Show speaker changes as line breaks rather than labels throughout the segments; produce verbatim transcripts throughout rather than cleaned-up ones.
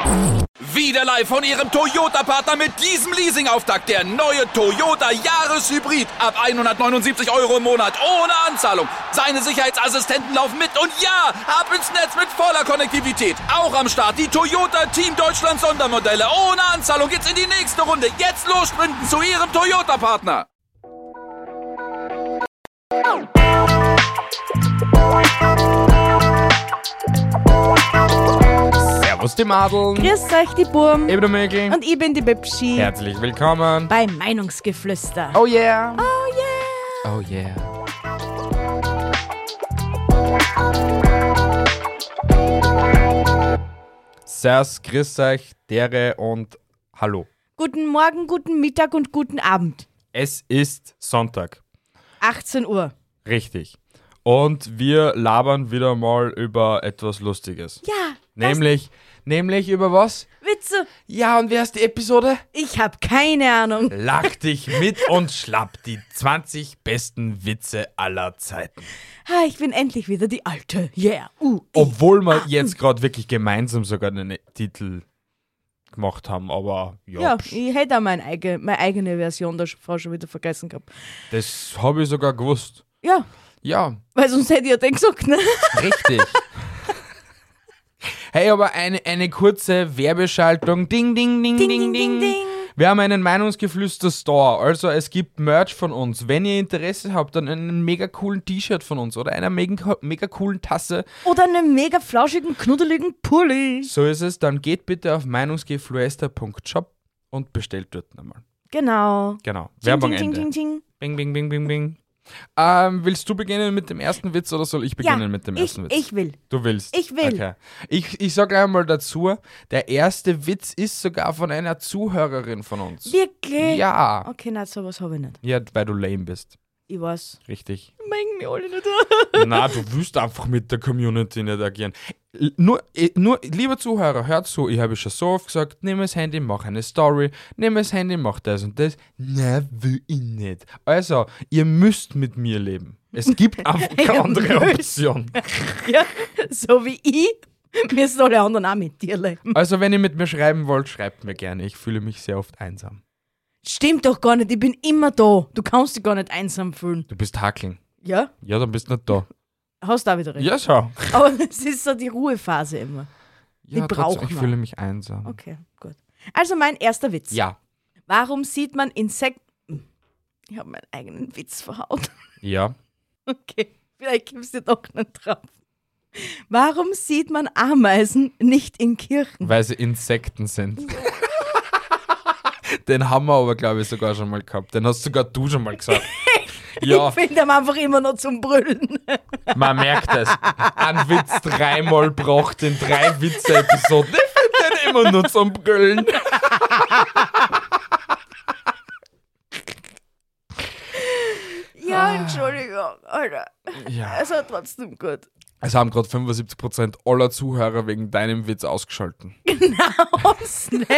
Wieder live von Ihrem Toyota-Partner mit diesem Leasing-Auftakt. Der neue Toyota Jahreshybrid. Ab hundertneunundsiebzig Euro im Monat. Ohne Anzahlung. Seine Sicherheitsassistenten laufen mit. Und ja, ab ins Netz mit voller Konnektivität. Auch am Start die Toyota Team Deutschland Sondermodelle. Ohne Anzahlung geht's in die nächste Runde. Jetzt los sprinten zu Ihrem Toyota-Partner.
Servus die Madeln.
Grüß euch die Burm.
Ich bin der Mägel.
Und ich bin die Bibschi.
Herzlich willkommen
bei Meinungsgeflüster.
Oh yeah.
Oh yeah.
Oh yeah. Servus, grüß euch, Dere und hallo.
Guten Morgen, guten Mittag und guten Abend.
Es ist Sonntag.
achtzehn Uhr.
Richtig. Und wir labern wieder mal über etwas Lustiges.
Ja.
Nämlich, nämlich über was?
Witze.
Ja, und wer ist die Episode?
Ich hab keine Ahnung.
Lach dich mit und schlapp die zwanzig besten Witze aller Zeiten.
Ah, ich bin endlich wieder die Alte. Yeah. Uh,
Obwohl wir jetzt gerade wirklich gemeinsam sogar einen Titel gemacht haben, aber ja.
Ja, ich hätte auch meine eigene, meine eigene Version davor schon wieder vergessen gehabt.
Das habe ich sogar gewusst.
Ja,
Ja,
weil sonst hätte ich ja den gesagt, ne?
richtig. Hey, aber eine, eine kurze Werbeschaltung. Ding, ding, ding, ding, ding, ding, ding. Wir haben einen Meinungsgeflüster-Store. Also es gibt Merch von uns. Wenn ihr Interesse habt an einem mega coolen T-Shirt von uns oder einer mega, mega coolen Tasse,
Oder einen mega flauschigen, knuddeligen Pulli.
so ist es, dann geht bitte auf meinungsgeflüster punkt shop und bestellt dort nochmal.
Genau.
Genau.
Ting,
Werbung
ting,
Ende.
ting, ting, ting.
Bing, bing, bing, bing, bing. Ähm, willst du beginnen mit dem ersten Witz oder soll ich beginnen
Ja,
mit dem
ich,
ersten Witz?
ich will.
Du willst?
Ich will.
Okay. Ich, ich sage einmal dazu, der erste Witz ist sogar von einer Zuhörerin von uns.
Wirklich?
Ja.
Okay, nein, sowas habe ich nicht.
Ja, weil du lame bist.
Ich weiß.
Richtig.
Mengen mich alle nicht.
Na, du willst einfach mit der Community nicht agieren. L- Nur, eh, nur, lieber Zuhörer, hört zu, ich habe schon so oft gesagt, nimm das Handy, mach eine Story, nimm das Handy, mach das und das. Nein, will ich nicht. Also, ihr müsst mit mir leben. Es gibt einfach keine
Ihr
andere
müsst.
Option.
Ja, so wie ich, müssen alle anderen auch mit dir leben.
Also, wenn ihr mit mir schreiben wollt, schreibt mir gerne. Ich fühle mich sehr oft einsam.
Stimmt doch gar nicht, ich bin immer da. Du kannst dich gar nicht einsam fühlen.
Du bist Hackling.
Ja?
Ja, dann bist du nicht da.
Hast du auch wieder recht.
Ja, schau.
Aber es ist so die Ruhephase immer.
Ja,
Die
trotzdem,
braucht
ich
man.
fühle mich einsam.
Okay, gut. Also mein erster Witz.
Ja.
Warum sieht man Insekten... Ich habe meinen eigenen Witz verhaut.
Ja.
Okay, vielleicht gibst du doch nicht drauf. Warum sieht man Ameisen nicht in Kirchen?
Weil sie Insekten sind. Den haben wir aber, glaube ich, sogar schon mal gehabt. Den hast sogar du schon mal gesagt. Ja,
Ich finde ihn einfach immer noch zum Brüllen.
man merkt es. Ein Witz dreimal braucht in drei Witze-Episoden. Ich finde den immer nur zum Brüllen.
Ja, Entschuldigung, Alter.
Ja.
Es war trotzdem gut.
Es haben gerade fünfundsiebzig Prozent aller Zuhörer wegen deinem Witz ausgeschalten.
Aus, ne?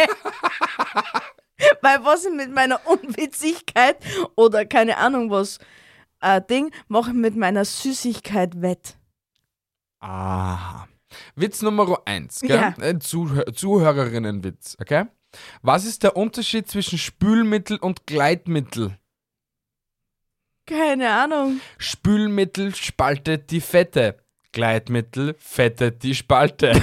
Weil was ich mit meiner Unwitzigkeit oder keine Ahnung was äh, Ding, mache ich mit meiner Süßigkeit wett.
Aha. Witz Nummer eins, gell?
Ja.
Ein Zuhör Zuhörerinnenwitz, okay? Was ist der Unterschied zwischen Spülmittel und Gleitmittel?
Keine Ahnung.
Spülmittel spaltet die Fette, Gleitmittel fettet die Spalte.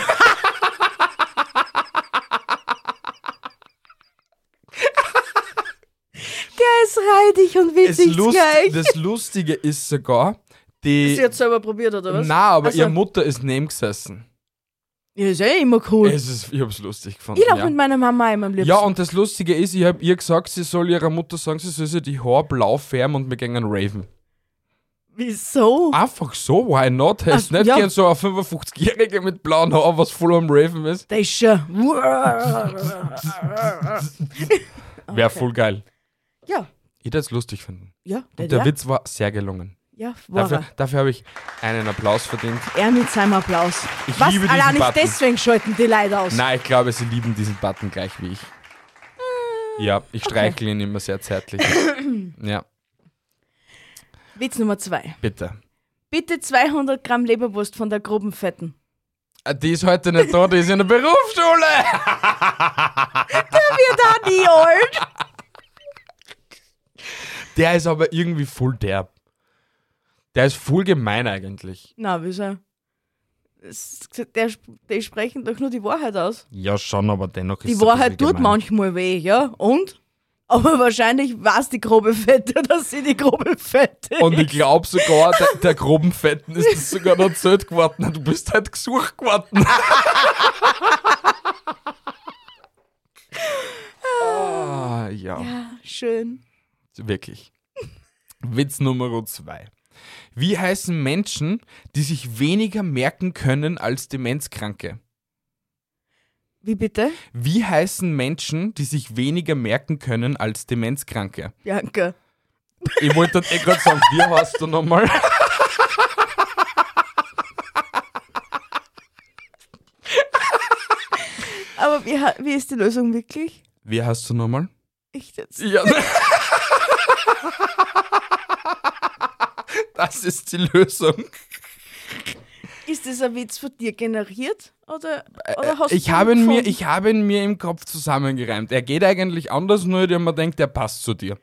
Der ist reidig und
Das,
witzig
Lust,
gleich.
das Lustige ist sogar, die...
Sie hat selber probiert, oder was?
Na, aber
Also-
ihre Mutter ist neben gesessen.
Ja, ist eh immer cool.
Es ist, ich hab's lustig gefunden.
Ich lache
ja.
mit meiner Mama immer am liebsten.
Ja, und das Lustige ist, ich hab ihr gesagt, sie soll ihrer Mutter sagen, sie soll sich die Haare blau färben und wir gehen raven.
Wieso?
Einfach so, why not? Hast
Ach,
nicht
ja.
gern so eine fünfundfünfzigjährige mit blauen Haaren, was voll am Raven ist?
Der ist schon...
Wäre voll geil.
Ja,
Ich würde es lustig finden.
ja, der,
Und der
der
Witz war sehr gelungen.
Ja, war
Dafür,
er.
dafür habe ich einen Applaus verdient.
Er mit seinem Applaus.
Ich
Was?
liebe diesen
Allein nicht
Button.
deswegen schalten die Leute aus.
Nein, ich glaube, sie lieben diesen Button gleich wie ich. Ja, ich streichle ihn immer sehr zärtlich. Ja,
Witz Nummer zwei.
bitte.
Bitte zweihundert Gramm Leberwurst von der groben Fetten.
Die ist heute nicht da, die ist in der Berufsschule.
Der wird auch nie alt.
Der ist aber irgendwie voll derb. Der ist voll gemein eigentlich.
Na, wieso? Das- Der, die sprechen doch nur die Wahrheit aus.
Ja, schon, aber dennoch ist
Die
es ein
Wahrheit
bisschen
tut
gemein.
manchmal weh, ja? Und? Aber wahrscheinlich weiß die grobe Fette, dass sie die grobe Fette
Und ich
ist.
glaube sogar, der, der groben Fetten ist das sogar noch erzählt geworden. Du bist halt gesucht geworden. ah, ja.
Ja, schön.
Wirklich. Witz Nummer zwei. Wie heißen Menschen, die sich weniger merken können als Demenzkranke?
Wie bitte?
Wie heißen Menschen, die sich weniger merken können als Demenzkranke?
Bianca.
Ich wollte dann eh gerade sagen, wie heißt du nochmal?
Aber wie, ha- wie ist die Lösung wirklich?
Wie heißt du nochmal?
Ich jetzt.
Ja. Das ist die Lösung.
Ist das ein Witz von dir generiert? Oder, oder hast
Ich
du
habe, ihn mir,
gefunden?
ich habe ihn mir im Kopf zusammengereimt. Er geht eigentlich anders, nur dass man denkt, der passt zu dir.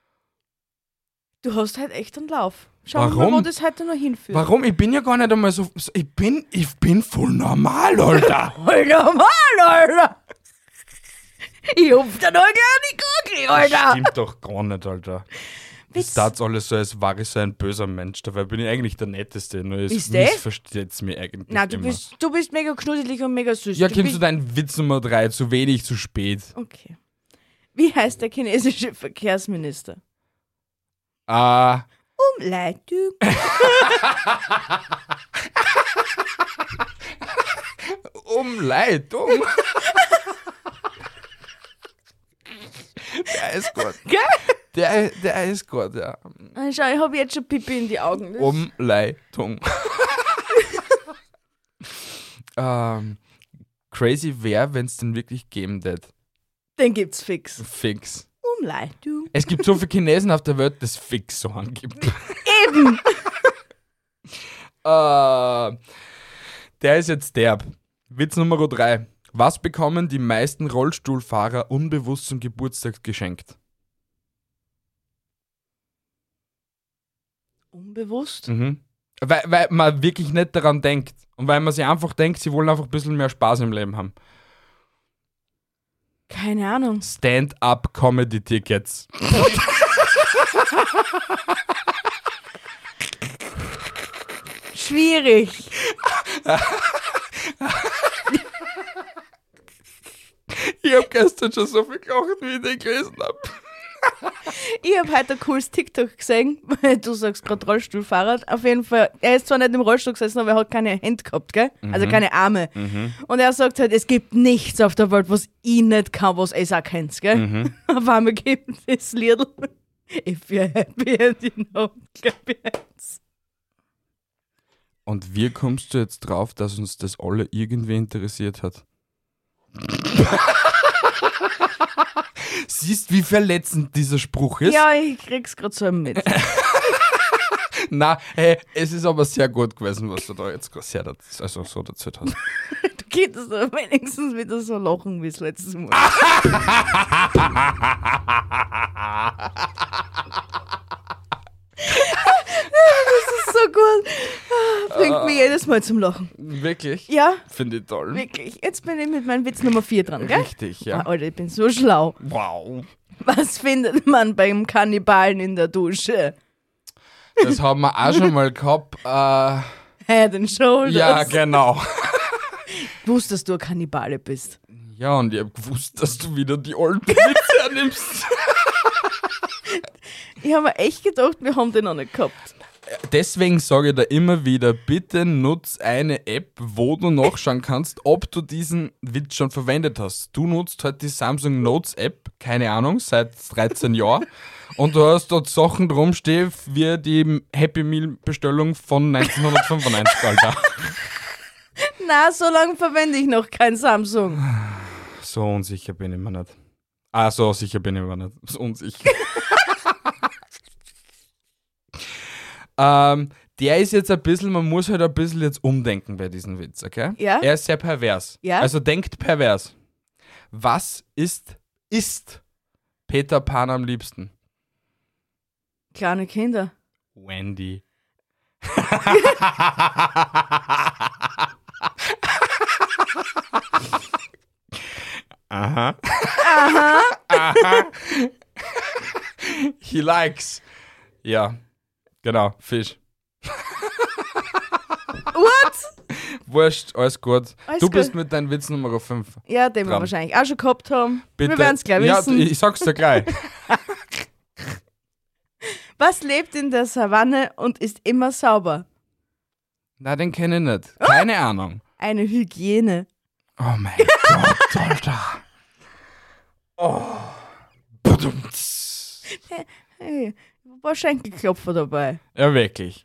Du hast halt echt einen Lauf. Schauen wir
Warum?
mal, wo das heute noch hinführt.
Warum? Ich bin ja gar nicht einmal so. so ich, bin, ich bin voll normal, Alter.
Alter, Mann, Alter! Ich hupf da noch gar nicht Kugel, Alter!
Stimmt doch gar nicht, Alter. Das tat alles so, als war ich so ein böser Mensch. Dabei bin ich eigentlich der Netteste. Nur es
Bist du?
missversteht es mir eigentlich
Nein, du
immer.
bist, du bist mega knuddelig und mega süß.
Ja,
du
kennst du
bist,
deinen Witz Nummer drei? Zu wenig, zu spät.
Okay. Wie heißt der chinesische Verkehrsminister?
Ah,
Umleitung.
Umleitung. Der ist gut.
Gell?
Der, der ist gut, ja.
Ah, schau, ich habe jetzt schon Pipi in die Augen. Das-
Umleitung. ähm, crazy wäre, wenn es den wirklich geben wird.
Den gibt's fix.
Fix.
Umleitung.
Es gibt so viele Chinesen auf der Welt, das fix so angibt.
Eben.
äh, der ist jetzt derb. Witz Nummer drei. Was bekommen die meisten Rollstuhlfahrer unbewusst zum Geburtstag geschenkt?
Unbewusst?
Mhm. Weil, weil man wirklich nicht daran denkt. Und weil man sich einfach denkt, sie wollen einfach ein bisschen mehr Spaß im Leben haben.
Keine Ahnung.
Stand-up-Comedy-Tickets.
Schwierig.
Ich hab gestern schon so viel gelacht, wie ich den gelesen hab.
Ich habe heute ein cooles TikTok gesehen, weil du sagst gerade Rollstuhlfahrer. Auf jeden Fall, er ist zwar nicht im Rollstuhl gesessen, aber er hat keine Hände gehabt, gell? Also keine Arme. Und er sagt halt, es gibt nichts auf der Welt, was ich nicht kann, was ich auch kennt, gell? Auf einmal gibt es das Lied. If you're happy and you know, clap your hands.
Und wie kommst du jetzt drauf, dass uns das alle irgendwie interessiert hat? Siehst, wie verletzend dieser Spruch ist?
Ja, ich krieg's gerade so mit.
Na, hey, es ist aber sehr gut gewesen, was du da jetzt gerade sehr dazu, also so dazu hast.
Du könntest aber wenigstens wieder so lachen wie das letzte Mal. Das ist so gut. Bringt mich jedes Mal zum Lachen.
Wirklich?
Ja,
Finde ich toll.
wirklich. Jetzt bin ich mit meinem Witz Nummer vier dran, gell?
Richtig, ja.
Ah, Alter, ich bin so schlau.
Wow.
Was findet man beim Kannibalen in der Dusche?
Das haben wir auch schon mal gehabt. Äh,
Head and Shoulders.
ja, genau.
Ich wusste, dass du ein Kannibale bist.
Ja, und ich hab gewusst, dass du wieder die alten Witze annimmst.
Ich habe mir echt gedacht, wir haben den noch nicht gehabt.
Deswegen sage ich da immer wieder, bitte nutz eine App, wo du nachschauen kannst, ob du diesen Witz schon verwendet hast. Du nutzt halt die Samsung Notes App, keine Ahnung, seit dreizehn Jahren. Und du hast dort Sachen drumstehen wie die Happy Meal Bestellung von neunzehnhundertfünfundneunzig, Alter.
Na, so lange verwende ich noch kein Samsung.
So unsicher bin ich mir nicht. Ah, so sicher bin ich mir nicht. So unsicher. ähm, Der ist jetzt ein bisschen, man muss halt ein bisschen jetzt umdenken bei diesem Witz, okay?
Ja.
Er ist sehr pervers.
Ja.
Also denkt pervers. Was ist, ist Peter Pan am liebsten?
Kleine Kinder.
Wendy. Aha.
Aha.
Aha. He likes. Ja, genau, Fisch.
What?
Wurscht, alles gut.
Alles
du bist
gut.
mit deinem Witz Nummer fünf.
Ja, den wir
Dran.
wahrscheinlich auch schon gehabt haben.
Bitte.
Wir werden es gleich
Ja,
wissen.
ich sag's dir gleich.
Was lebt in der Savanne und ist immer sauber?
Na, den kenne ich nicht. Keine Ahnung.
Eine Hygiene.
Oh mein Gott, Alter. Oh. Badumts.
Hey, ein paar Schenkelklopfer dabei.
Ja, wirklich.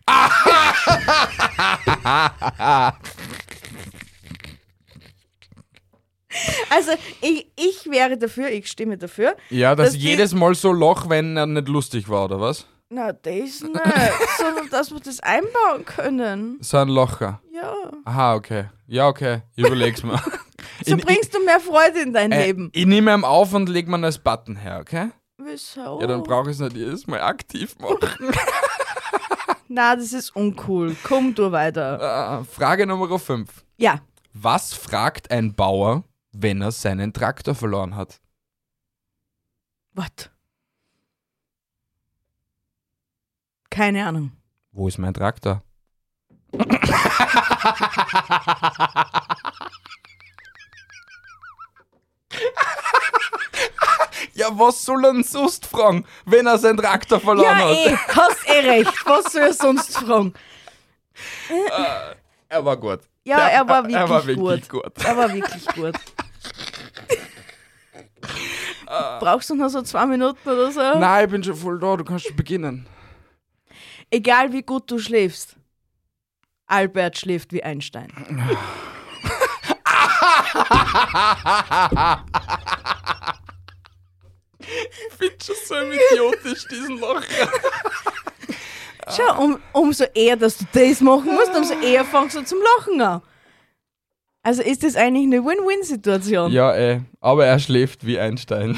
Also, ich, ich wäre dafür, ich stimme dafür.
Ja, dass
Dass die-
jedes Mal so Loch, wenn er nicht lustig war, oder was?
Na, das nicht, sondern dass wir das einbauen können.
So ein Locher.
Ja.
Aha, okay. Ja, okay. Ich überleg's mir.
So
ich,
bringst du mehr Freude in dein
äh,
Leben.
Ich nehme ihn auf und leg mir als Button her, okay?
Wieso?
Ja, dann brauche ich es nicht jedes Mal aktiv machen.
Na, das ist uncool. Komm du weiter.
Äh, Frage Nummer fünf.
Ja.
Was fragt ein Bauer, wenn er seinen Traktor verloren hat?
Was? Keine Ahnung.
Wo ist mein Traktor? Ja, was soll er denn sonst fragen, wenn er seinen Traktor verloren
Ja,
hat?
eh, hast eh recht. Was soll er sonst fragen?
Er war gut.
Ja,
Der-
er war wirklich,
er war wirklich
gut.
gut.
Er war wirklich gut. Brauchst du noch so zwei Minuten oder so?
Nein, ich bin schon voll da, du kannst schon beginnen.
Egal wie gut du schläfst, Albert schläft wie Einstein.
Ich finde schon so idiotisch, diesen Lacher.
Schau, um, umso eher, dass du das machen musst, umso eher fängst du zum Lachen an. Also ist das eigentlich eine Win-Win-Situation.
Ja, ey, aber er schläft wie Einstein.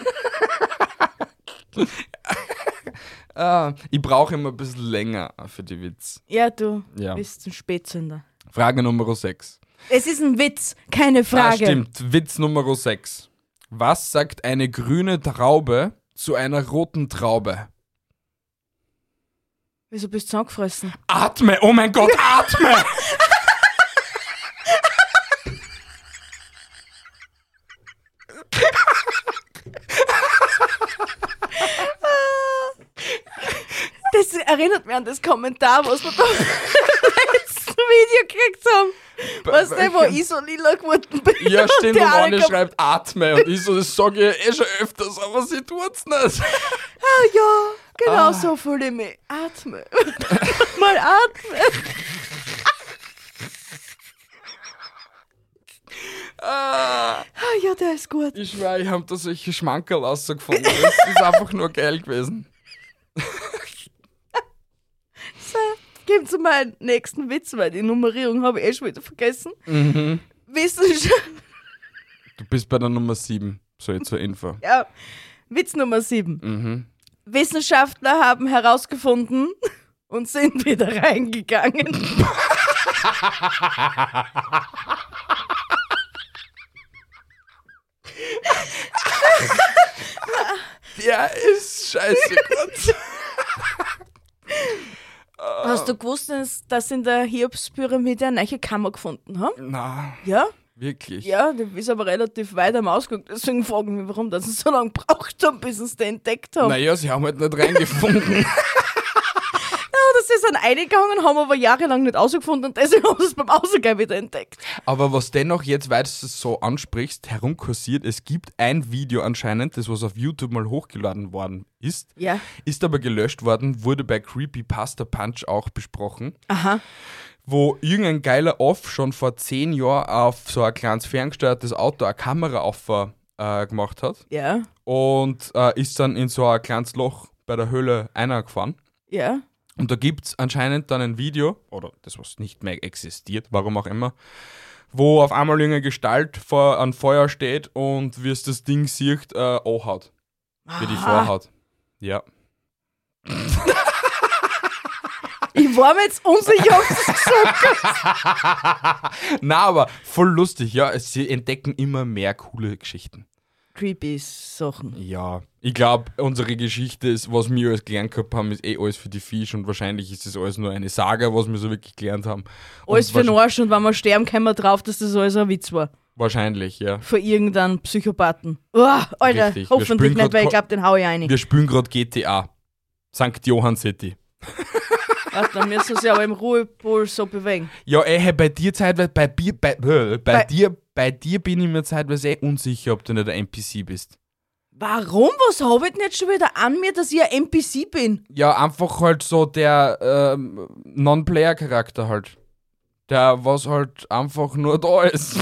ah, ich brauche immer ein bisschen länger für die Witz.
Ja, du
Ja.
bist ein Spätzünder.
Frage Nummer sechs.
Es ist ein Witz, keine
Ah,
Frage.
stimmt, Witz Nummer sechs. Was sagt eine grüne Traube zu einer roten Traube?
Wieso bist du angefressen?
Atme, oh mein Gott, atme!
Das erinnert mich an das Kommentar, was wir da im letzten Video gekriegt haben. Weißt du, wo ich so lila geworden bin?
Ja, stimmt, und
der
eine
eine kommt-
schreibt atme und ich so, das sage ich eh schon öfters, aber sie tut's nicht.
Ah, ja, genau
Ah.
so fühle ich mich. Atme. Mal atme.
Ah,
Ah, ja, der ist gut.
ich schwöre, ich habe da solche Schmankerl rausgefunden. Das ist einfach nur geil gewesen.
So, geben Sie mal einen nächsten Witz, weil die Nummerierung habe ich eh schon wieder vergessen.
Mhm.
Wissenschaft.
Du bist bei der Nummer sieben, so jetzt zur Info.
Ja, Witz Nummer sieben.
Mhm.
Wissenschaftler haben herausgefunden und sind wieder reingegangen.
Der ist scheiße gut.
Hast du gewusst, dass dass in der Cheops-Pyramide eine neue Kammer gefunden haben?
Na,
Ja?
wirklich.
Ja, die ist aber relativ weit am Ausgang. Deswegen fragen wir, warum das sie so lange gebraucht haben, bis sie es den entdeckt haben.
Naja, sie haben halt nicht reingefunden.
Ja, das ist dann eingegangen, haben aber jahrelang nicht ausgefunden und deswegen haben sie es beim Ausgang wieder entdeckt.
Aber was dennoch jetzt, weil du es so ansprichst, herumkursiert, es gibt ein Video anscheinend, das was auf YouTube mal hochgeladen worden ist,
Ja.
ist aber gelöscht worden, wurde bei Creepypasta Punch auch besprochen,
Aha.
wo irgendein geiler Off schon vor zehn Jahren auf so ein kleines ferngesteuertes Auto eine Kamera auf äh, gemacht hat
Ja.
und äh, ist dann in so ein kleines Loch bei der Höhle einer gefahren.
Ja.
Und da gibt es anscheinend dann ein Video, oder das, was nicht mehr existiert, warum auch immer, wo auf einmal irgendeine Gestalt vor einem Feuer steht und wie es das Ding sieht, äh, anhaut. Wie die Vorhaut. Ja.
Ich war mir jetzt unsicher, ob du es gesagt hast.
Na, aber voll lustig, ja. Sie entdecken immer mehr coole Geschichten.
Creepy Sachen.
Ja, ich glaube, unsere Geschichte ist, was wir alles gelernt gehabt haben, ist eh alles für die Fisch und wahrscheinlich ist das alles nur eine Saga, was wir so wirklich gelernt haben. Und
Alles für den Arsch und wenn wir sterben, kommen wir drauf, dass das alles ein Witz war.
Wahrscheinlich, ja.
Von irgendeinem Psychopathen. Oh, Alter,
Richtig. Wir
hoffentlich
spielen
nicht, weil ich
grad-
glaube, den hau ich rein.
Wir spielen gerade G T A. Sankt Johann City.
Warte, dann müssen wir sich aber im Ruhepol so bewegen.
Ja, ey, hey, bei dir zeitweise, bei, Bier- bei, äh, bei,
Bei-
dir, bei dir bin ich mir zeitweise eh unsicher, ob du nicht ein N P C bist.
Warum? Was habe ich denn jetzt schon wieder an mir, dass ich ein N P C bin?
Ja, einfach halt so der ähm, Non-Player-Charakter halt. Der, was halt einfach nur da ist.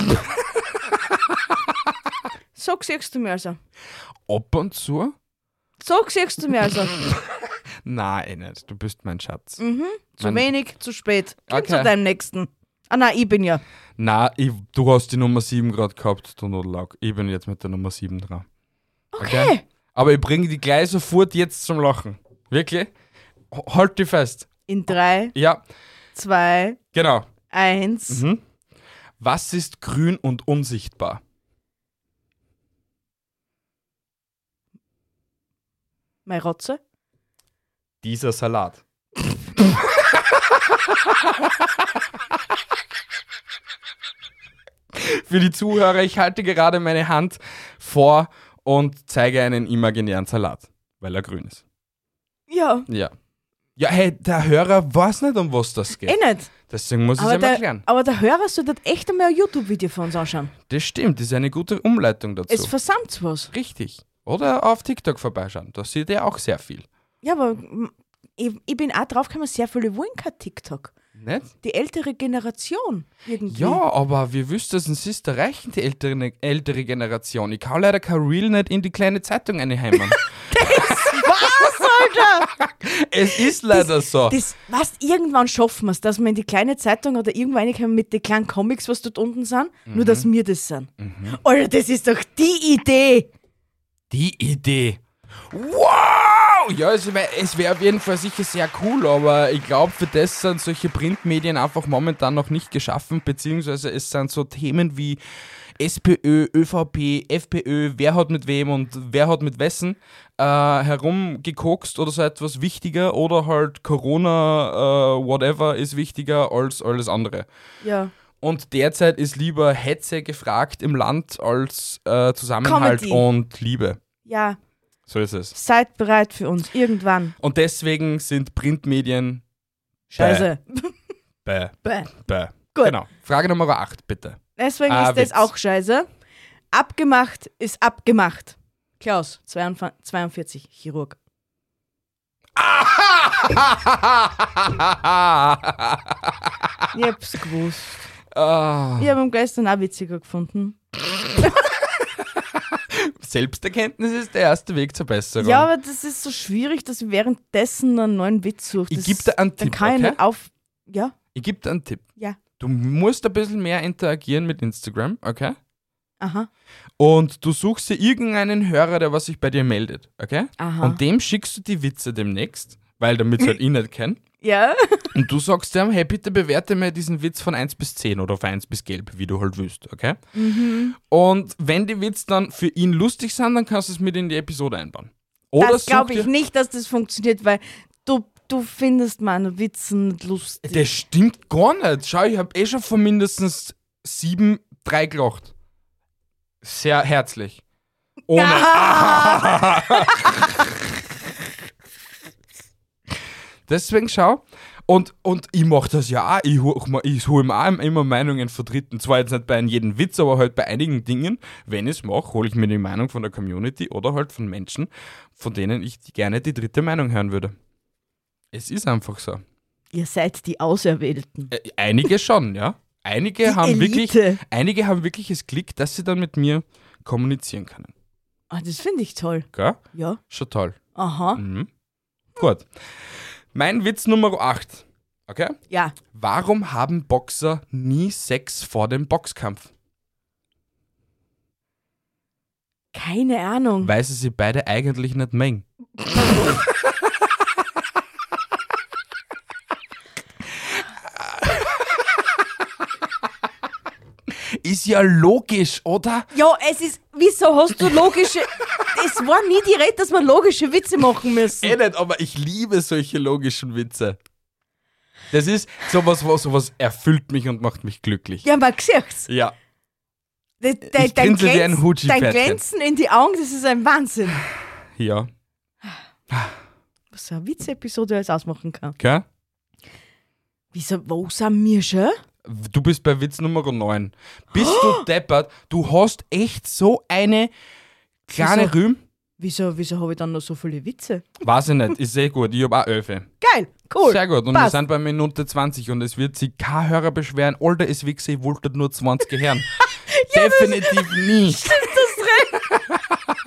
So siehst du mir also.
Ab und zu?
So siehst du mir also.
Nein, eh nicht. Du bist mein Schatz.
Mhm. Zu
Mein-
wenig, zu spät. Geh
Okay.
zu deinem Nächsten. Ah nein, ich bin ja.
Nein, ich, du hast die Nummer sieben gerade gehabt, du Nudelaug. Ich bin jetzt mit der Nummer sieben dran.
Okay.
Aber ich bringe die gleich sofort jetzt zum Lachen. Wirklich? H- Halt die fest.
In drei,
Ja,
zwei,
genau.
eins.
Mhm. Was ist grün und unsichtbar?
Meine Rotze.
Dieser Salat. Für die Zuhörer, ich halte gerade meine Hand vor und zeige einen imaginären Salat, weil er grün ist.
Ja.
Ja. Ja, hey, der Hörer weiß nicht, um was das geht.
Eh nicht.
Deswegen muss ich es
Aber
ihm
der,
erklären.
aber der Hörer sollte echt einmal ein YouTube-Video von uns anschauen.
Das stimmt, das ist eine gute Umleitung dazu.
Es versammelt was.
Richtig. Oder auf TikTok vorbeischauen, da sieht er auch sehr viel.
Ja, aber mm, ich, ich bin auch draufgekommen, sehr viele wollen kein TikTok.
Nicht?
Die ältere Generation irgendwie.
Ja, aber wir wüssten, es ist erreichen, die ältere, ältere Generation. Ich kann leider kein Reel nicht in die kleine Zeitung einheimen.
Was, Alter?
Es ist leider so.
Das, was, irgendwann schaffen wir es, dass wir in die kleine Zeitung oder irgendwo reinkommen mit den kleinen Comics, was dort unten sind,
Mhm.
nur dass wir das sind. Alter, das ist doch die Idee.
Die Idee. Wow! Ja, also, ich mein, es wäre auf jeden Fall sicher sehr cool, aber ich glaube, für das sind solche Printmedien einfach momentan noch nicht geschaffen, beziehungsweise es sind so Themen wie SPÖ, ÖVP, FPÖ, wer hat mit wem und wer hat mit wessen äh, herumgekokst oder so etwas wichtiger oder halt Corona, äh, whatever, ist wichtiger als alles andere.
Ja.
Und derzeit ist lieber Hetze gefragt im Land als äh, Zusammenhalt
Comedy.
und Liebe.
Ja,
So ist es.
seid bereit für uns, irgendwann.
Und deswegen sind Printmedien
Scheiße.
bäh,
Bäh.
bäh.
Gut.
Genau. Frage Nummer acht, bitte.
Deswegen
Ah,
ist das
Witz.
auch scheiße. Abgemacht ist abgemacht. Klaus, zweiundvierzig, Chirurg. Ich hab's gewusst.
Ah,
Ich hab ihn gestern auch witziger gefunden.
Selbsterkenntnis ist der erste Weg zur Besserung.
Ja, aber das ist so schwierig, dass ich währenddessen einen neuen Witz suche.
Ich
Das-
geb dir einen
Dann
Tipp,
kann ich
okay?
nicht auf... Ja,
Ich gebe dir einen Tipp.
ja.
Du musst ein bisschen mehr interagieren mit Instagram, okay?
Aha,
Und du suchst dir irgendeinen Hörer, der was sich bei dir meldet, okay?
aha.
Und dem schickst du die Witze demnächst, weil damit halt ich nicht kennt.
ja,
Und du sagst dem, hey, bitte bewerte mir diesen Witz von eins bis zehn oder von eins bis gelb, wie du halt willst, okay?
mhm.
Und wenn die Witze dann für ihn lustig sind, dann kannst du es mit in die Episode einbauen. Oder
Das glaube
such
ich
dir-
nicht, dass das funktioniert, weil du, du findest meine Witzen nicht lustig.
Das stimmt gar nicht. Schau, ich habe eh schon von mindestens sieben, drei gelacht. Sehr herzlich. Ohne. Deswegen schau. Und, und ich mache das ja auch. Ich hole ich hol mir auch immer Meinungen vertreten. Zwar jetzt nicht bei jedem Witz, aber halt bei einigen Dingen. Wenn ich es mache, hole ich mir die Meinung von der Community oder halt von Menschen, von denen ich gerne die dritte Meinung hören würde. Es ist einfach so.
Ihr seid die Auserwählten.
Äh, einige schon, ja. Einige
Die
haben wirklich,
Elite.
einige haben wirklich das Glück, dass sie dann mit mir kommunizieren können.
Ah, das finde ich toll.
Gell?
Ja.
Schon toll.
Aha.
Mhm. Gut. Mein Witz Nummer acht. Okay?
Ja.
Warum haben Boxer nie Sex vor dem Boxkampf?
Keine Ahnung.
Weil sie sie beide eigentlich nicht mengen. Ist ja logisch, oder?
Ja, es ist, wieso hast du logische, es war nie die Rede, dass wir logische Witze machen müssen.
Eh nicht, aber ich liebe solche logischen Witze. Das ist sowas, was sowas erfüllt mich und macht mich glücklich.
Ja, man sieht's.
Ja.
De, de,
Ich
dein,
grinse wie ein
Glänz,
Hutschi-Pferdchen.
dein Glänzen in die Augen, das ist ein Wahnsinn.
Ja.
Was so eine Witze-Episode alles ausmachen kann.
Okay?
Wieso, wo sind wir schon?
Du bist bei Witz Nummer neun. Bist oh. du deppert? Du hast echt so eine kleine
Wieso?
Rühm?
Wieso, wieso habe ich dann noch so viele Witze?
Weiß ich nicht, ist sehr gut. Ich habe auch elf.
Geil, cool.
Sehr gut. Und
passt.
wir sind bei Minute zwanzig und es wird sich kein Hörer beschweren. Alter, ist Wichse, ich wollte nur zwanzig hören. ja, definitiv nie.
Stimmt das drin?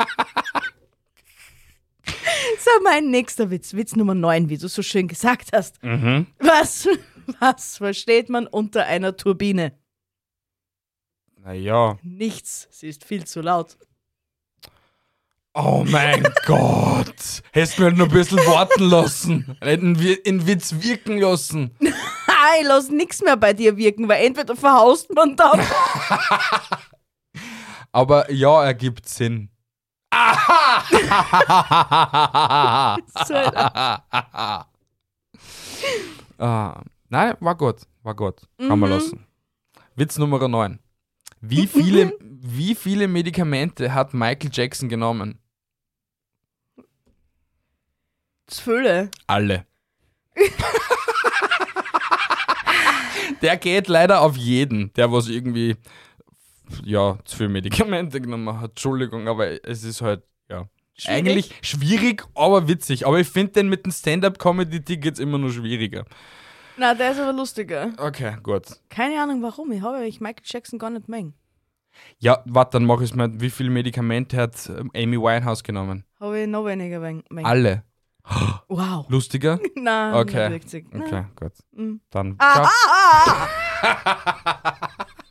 So, mein nächster Witz. Witz Nummer neun, wie du so schön gesagt hast.
Mhm.
Was, was versteht man unter einer Turbine?
Naja.
Nichts, sie ist viel zu laut.
Oh mein Gott. Hättest du mir noch ein bisschen warten lassen. Hätten wir den Witz wirken lassen.
Ich lass nichts mehr bei dir wirken, weil entweder verhaust man dann.
Aber ja, ergibt Sinn. Aha! ah, nein, war gut. War gut. Kann man
Mhm.
lassen. Witz Nummer neun. Wie viele, wie viele Medikamente hat Michael Jackson genommen?
Das Fülle.
Alle. Der geht leider auf jeden, der was irgendwie ja, zu viel Medikamente genommen hat. Entschuldigung, aber es ist halt, ja,
Schwierig.
eigentlich schwierig, aber witzig. Aber ich finde den mit den Stand-Up-Comedy-Tickets immer nur schwieriger.
Na, der ist aber lustiger.
Okay, gut.
Keine Ahnung warum, ich habe ich Michael Jackson gar nicht mengen.
Ja, warte, dann mach ich es mal. Wie viele Medikamente hat ähm, Amy Winehouse genommen?
Habe ich noch weniger mengen.
Alle.
Wow.
Lustiger?
Nein,
Okay.
nicht witzig. Nein.
Okay, gut.
Mhm.
Dann
Ah,
ciao.
ah, ah.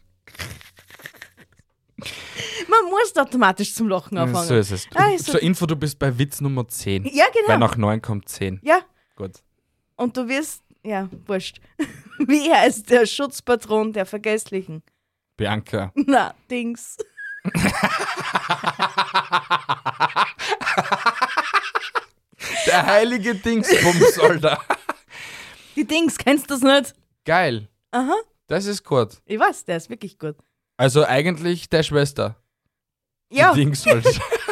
Man muss automatisch zum Lachen anfangen.
So ist es.
Ah, ist so-
Zur Info, du bist bei Witz Nummer zehn.
Ja, genau.
Weil nach neun kommt zehn.
Ja,
Gut.
und du wirst, ja, wurscht. Wie heißt der Schutzpatron der Vergesslichen?
Bianca.
Na, Dings.
Der heilige Dingsbums, Alter.
Die Dings, kennst du das nicht?
Geil.
Aha,
Das ist gut.
ich weiß, der ist wirklich gut.
Also eigentlich der Schwester.
Ja,
Die Dings halt.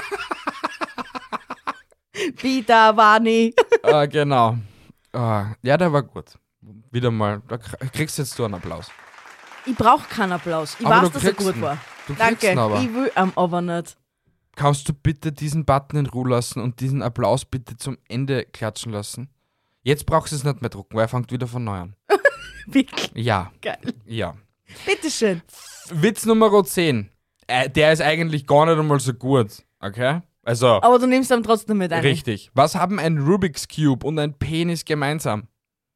wieder war nie.
ah, genau. Ah, ja, der war gut. Wieder mal. Da k- kriegst jetzt du einen Applaus.
Ich brauche keinen Applaus. Ich
Aber
weiß,
du
dass er
kriegst
gut
ihn.
war.
Du kriegst
Danke,
ihn aber.
ich will am aber nicht.
Kannst du bitte diesen Button in Ruhe lassen und diesen Applaus bitte zum Ende klatschen lassen? Jetzt brauchst du es nicht mehr drucken, weil er fängt wieder von neu an.
Wirklich
Ja,
geil.
ja.
Bitteschön.
Witz Nummer zehn. Äh, der ist eigentlich gar nicht einmal so gut. Okay? Also,
Aber du nimmst ihn trotzdem mit ein.
richtig. Was haben ein Rubik's Cube und ein Penis gemeinsam?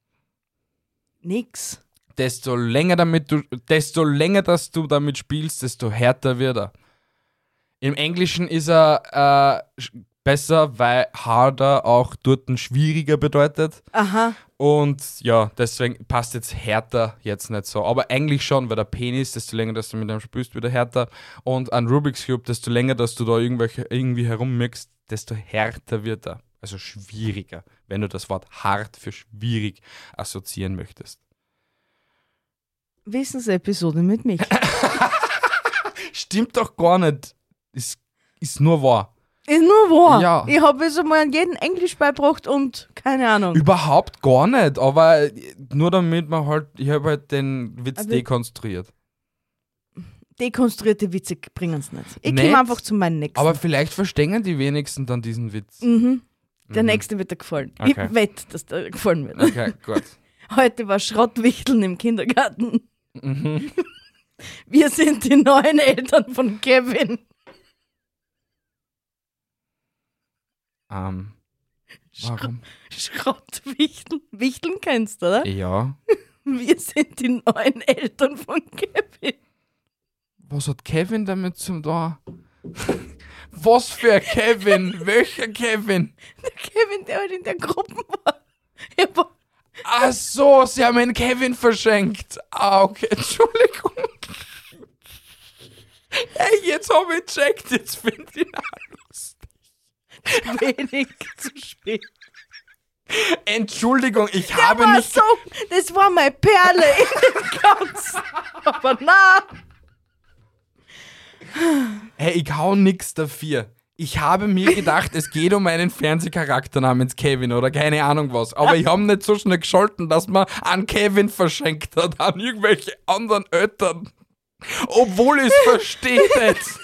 Nix.
Desto länger, damit du, desto länger, dass du damit spielst, desto härter wird er. Im Englischen ist er äh, sch- besser, weil harder auch dort ein schwieriger bedeutet.
Aha.
Und ja, deswegen passt jetzt härter jetzt nicht so. Aber eigentlich schon, weil der Penis, desto länger, dass du mit ihm spielst, wieder härter. Und ein Rubik's Cube, desto länger, dass du da irgendwelche, irgendwie herummixst, desto härter wird er. Also schwieriger, wenn du das Wort hart für schwierig assoziieren möchtest.
Wissensepisode mit mich.
Stimmt doch gar nicht. Ist, ist nur wahr.
Ist nur wahr.
Ja.
Ich habe jetzt einmal jeden Englisch beigebracht und keine Ahnung.
Überhaupt gar nicht, aber nur damit man halt, ich habe halt den Witz
Aber-
dekonstruiert.
Dekonstruierte Witze bringen es nicht. Ich
Nicht?
komme einfach zu meinem nächsten.
Aber vielleicht verstehen die wenigsten dann diesen Witz.
mhm. Der
Mhm.
nächste wird dir gefallen.
Okay.
Ich wette, dass der gefallen wird.
Okay, gut.
Heute war Schrottwichteln im Kindergarten.
Mhm.
Wir sind die neuen Eltern von Kevin.
Ähm, Warum?
Schrottwichteln. Wichteln kennst du, oder?
Ja.
Wir sind die neuen Eltern von Kevin.
Was hat Kevin damit zum da? Was für ein Kevin? Welcher Kevin?
Der Kevin, der halt in der Gruppe war. Er war
Ach so, sie haben einen Kevin verschenkt. Ah, okay, Entschuldigung. Hey, jetzt habe ich gecheckt, jetzt finde ich ihn auch lustig.
wenig zu spät.
Entschuldigung, ich
Der
habe
war
nicht...
so, das war meine Perle in dem Ganzen. Aber na,
Hey, ich hau nix dafür. Ich habe mir gedacht, es geht um einen Fernsehcharakter namens Kevin oder keine Ahnung was. Aber ich habe nicht so schnell gescholten, dass man an Kevin verschenkt hat, an irgendwelche anderen Eltern. Obwohl ich es verstehe jetzt.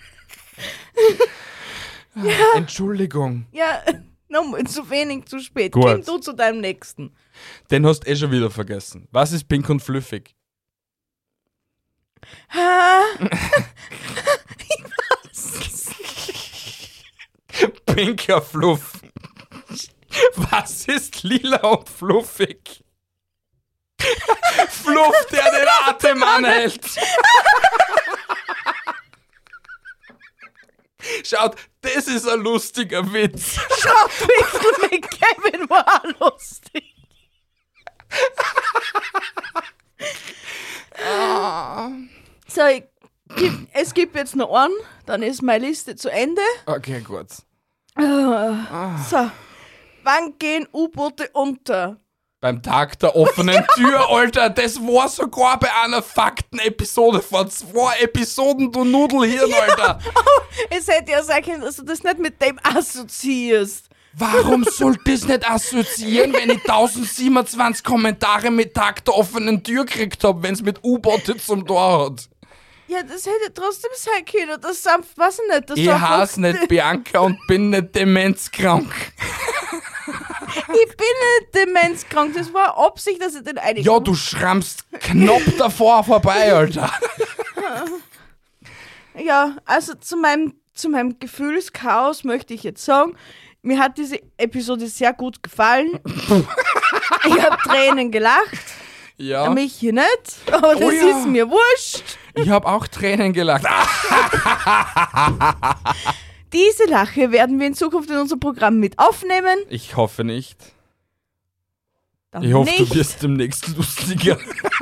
Entschuldigung.
ja, nochmal zu wenig zu spät.
Gut.
Komm du zu deinem Nächsten.
Den hast du eh schon wieder vergessen. Was ist pink und flüffig?
Ha,
Pinker Fluff. Was ist lila und fluffig? Fluff, der den Atem anhält. Schaut, das ist ein lustiger Witz.
Schrottwichtel mit Kevin war auch lustig. So, ich, gib- es gibt jetzt noch einen, dann ist meine Liste zu Ende.
Okay, gut.
So, wann gehen U-Boote unter?
Beim Tag der offenen Tür, Alter, das war sogar bei einer Fakten-Episode vor zwei Episoden, du Nudelhirn, Alter.
Es hätte ja sein können, dass du das nicht mit dem assoziierst.
Warum soll das nicht assoziieren, wenn ich tausendsiebenundzwanzig Kommentare mit Tag der offenen Tür gekriegt habe, wenn es mit U-Boote zum Tor hat?
Ja, das hätte trotzdem sein können. Das sanft, weiß ich nicht. Das
Ich
war
heiße
einfach-
nicht Bianca und bin nicht demenzkrank.
Ich bin nicht demenzkrank. Das war Absicht, dass ich den einigen.
Ja, du schrammst knapp davor vorbei, Alter.
Ja, also zu meinem, zu meinem Gefühlschaos möchte ich jetzt sagen, mir hat diese Episode sehr gut gefallen. Ich habe Tränen gelacht.
Ja,
Mich hier nicht. Aber das
Oh ja.
ist mir wurscht.
ich habe auch Tränen gelacht.
Diese Lache werden wir in Zukunft in unser Programm mit aufnehmen.
Ich hoffe nicht.
Dann
Ich hoffe,
nicht.
du wirst demnächst lustiger.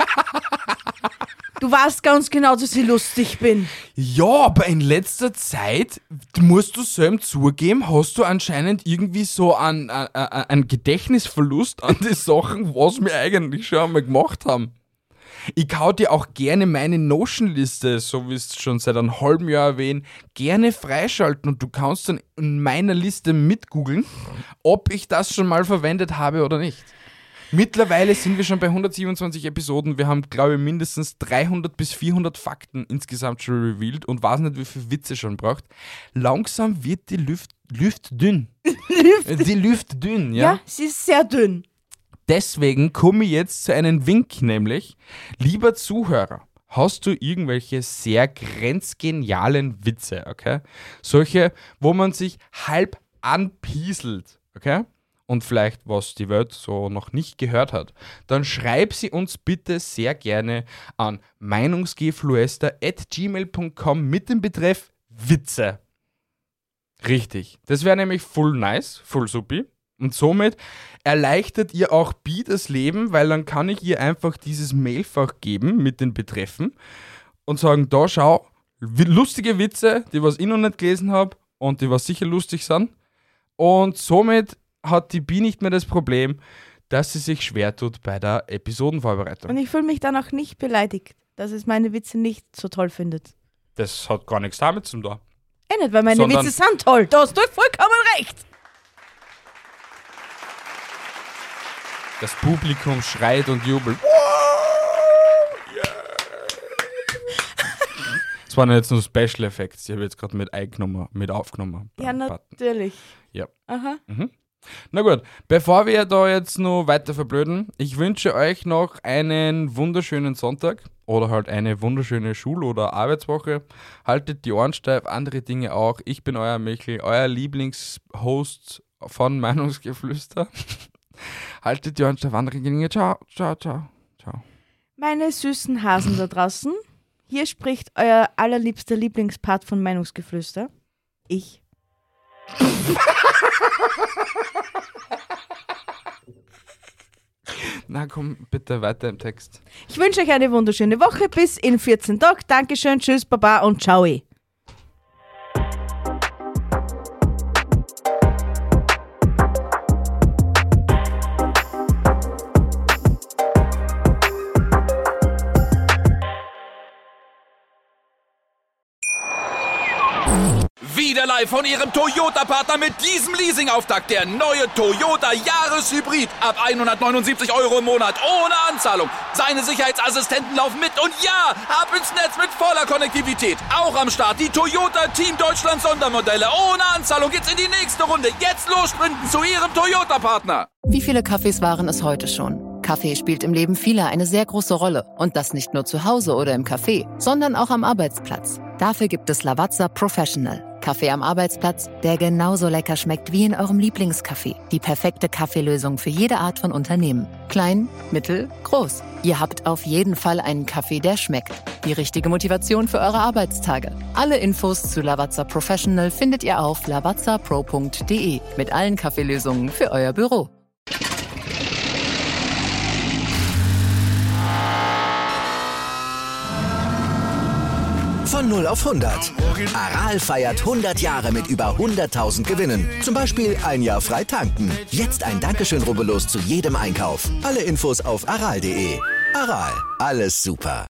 Du weißt ganz genau, dass ich lustig bin.
Ja, aber in letzter Zeit, musst du selbst zugeben, hast du anscheinend irgendwie so einen, einen, einen Gedächtnisverlust an die Sachen, was wir eigentlich schon einmal gemacht haben. Ich hau dir auch gerne meine Notion-Liste, so wie es schon seit einem halben Jahr erwähnt, gerne freischalten und du kannst dann in meiner Liste mitgoogeln, ob ich das schon mal verwendet habe oder nicht. Mittlerweile sind wir schon bei hundertsiebenundzwanzig Episoden. Wir haben, glaube ich, mindestens dreihundert bis vierhundert Fakten insgesamt schon revealed und weiß nicht, wie viele Witze schon braucht. Langsam wird die Luft, Luft dünn. Die Luft dünn, ja.
Ja, sie ist sehr dünn.
Deswegen komme ich jetzt zu einem Wink, nämlich, lieber Zuhörer, hast du irgendwelche sehr grenzgenialen Witze, okay? Solche, wo man sich halb anpieselt, okay? Und vielleicht, was die Welt so noch nicht gehört hat, dann schreib sie uns bitte sehr gerne an meinungsgefluester at gmail punkt com mit dem Betreff Witze. Richtig. Das wäre nämlich full nice, full supi. Und somit erleichtert ihr auch Bi das Leben, weil dann kann ich ihr einfach dieses Mailfach geben mit den Betreffen und sagen, da schau, wi- lustige Witze, die was ich noch nicht gelesen habe und die was sicher lustig sind. Und somit hat die Bi nicht mehr das Problem, dass sie sich schwer tut bei der Episodenvorbereitung.
Und ich fühle mich dann auch nicht beleidigt, dass es meine Witze nicht so toll findet.
Das hat gar nichts damit zu tun.
Eh nicht, weil meine
Sondern-
Witze sind toll. Da hast du vollkommen recht.
Das Publikum schreit und jubelt. Das waren jetzt nur Special Effects. Ich habe jetzt gerade mit eingenommen, mit aufgenommen.
Ja,
beim Button.
natürlich.
Ja.
Aha.
Na gut, bevor wir da jetzt noch weiter verblöden, ich wünsche euch noch einen wunderschönen Sonntag oder halt eine wunderschöne Schul- oder Arbeitswoche. Haltet die Ohren steif, andere Dinge auch. Ich bin euer Michel, euer Lieblingshost von Meinungsgeflüster. Haltet die Ohren steif, andere Dinge. Ciao, ciao, ciao, ciao.
Meine süßen Hasen da draußen, hier spricht euer allerliebster Lieblingspart von Meinungsgeflüster. Ich.
Na komm, bitte weiter im Text.
Ich wünsche euch eine wunderschöne Woche. Bis in vierzehn Tagen. Dankeschön, tschüss, Baba und ciao.
Wieder live von Ihrem Toyota-Partner mit diesem Leasing-Auftakt. Der neue Toyota Jahreshybrid. Ab hundertneunundsiebzig Euro im Monat. Ohne Anzahlung. Seine Sicherheitsassistenten laufen mit. Und ja, ab ins Netz mit voller Konnektivität. Auch am Start die Toyota Team Deutschland Sondermodelle. Ohne Anzahlung geht's in die nächste Runde. Jetzt los sprinten zu Ihrem Toyota-Partner.
Wie viele Kaffees waren es heute schon? Kaffee spielt im Leben vieler eine sehr große Rolle. Und das nicht nur zu Hause oder im Café, sondern auch am Arbeitsplatz. Dafür gibt es Lavazza Professional. Kaffee am Arbeitsplatz, der genauso lecker schmeckt wie in eurem Lieblingscafé. Die perfekte Kaffeelösung für jede Art von Unternehmen. Klein, mittel, groß. Ihr habt auf jeden Fall einen Kaffee, der schmeckt. Die richtige Motivation für eure Arbeitstage. Alle Infos zu Lavazza Professional findet ihr auf lavazza pro punkt de mit allen Kaffeelösungen für euer Büro.
Von null auf hundert. Aral feiert hundert Jahre mit über hunderttausend Gewinnen. Zum Beispiel ein Jahr frei tanken. Jetzt ein Dankeschön, rubbellos zu jedem Einkauf. Alle Infos auf aral punkt de. Aral, alles super.